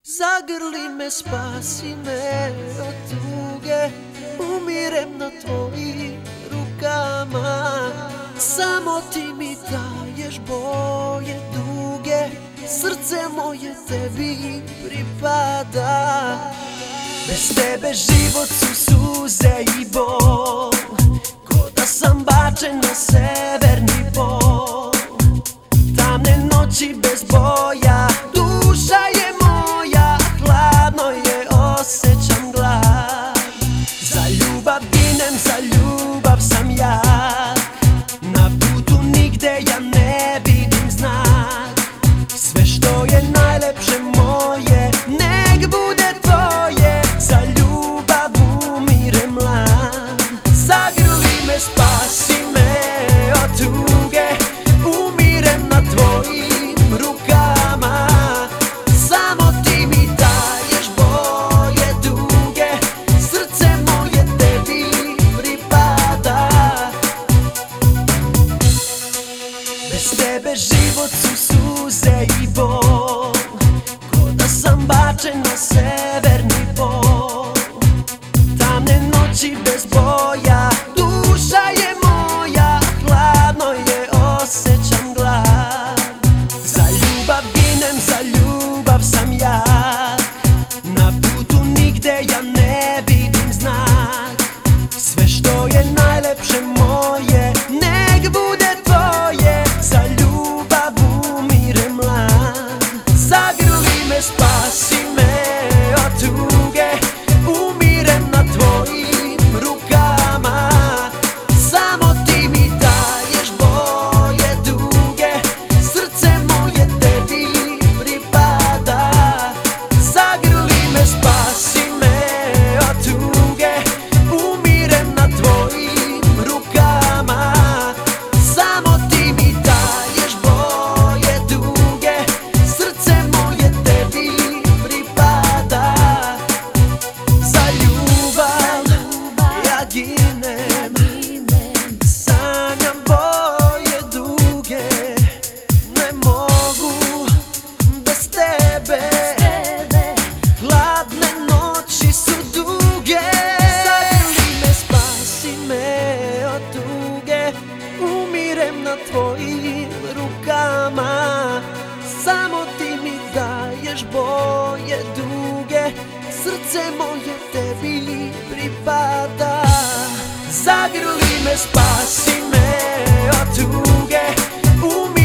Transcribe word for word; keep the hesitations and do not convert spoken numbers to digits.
Zagrli me, spasi me od tuge, umirem na tvojim rukama. Samo ti mi daješ boje duge, srce moje tebi pripada. Bez tebe život su suze i bol, ko da sam bačen na severni pol. Tamne noći bez boja, duša je moja, hladno je, osjećam glad. Za ljubav ginem, za ljubav sam jak, na putu nigde ja ne vidim znak. Sve što je najlepše moje, nek bude tvoje, za ljubav umirem mlad. Zagrli me, spasi me od tuge, umirem na tvojim rukama. Samo ti mi daješ boje duge, srce moje tebi pripada. Bez tebe život su suze i bol, ko da sam bačen na severni pol. Tamne noći bez boja, duša je moja, hladno je, osjećam glad. Za ljubav ginem, za ljubav sam jak, na putu nigde ja ne vidim znak. Sve što je najlepše moje, nek bude tvoje, za ljubav umirem mlad. Zagrli me, spasi me od tuge, umirem na tvojim rukama. Samo ti mi daješ boje duge, srce moje tebi pripada. Zagrli me, spasi me od tuge, umirem na tvojim rukama. Samo ti mi daješ boje duge, srce moje tebi pripada. Za ljubav ja ginem, sanjam boje duge, ne mogu bez tebe, hladne noći su duge. Zagrli me, spasi me od tuge, umirem na tvojim rukama. Samo ti mi daješ boje duge, srce moje tebi pripada. Zagrli me, spasi me od tuge, umirem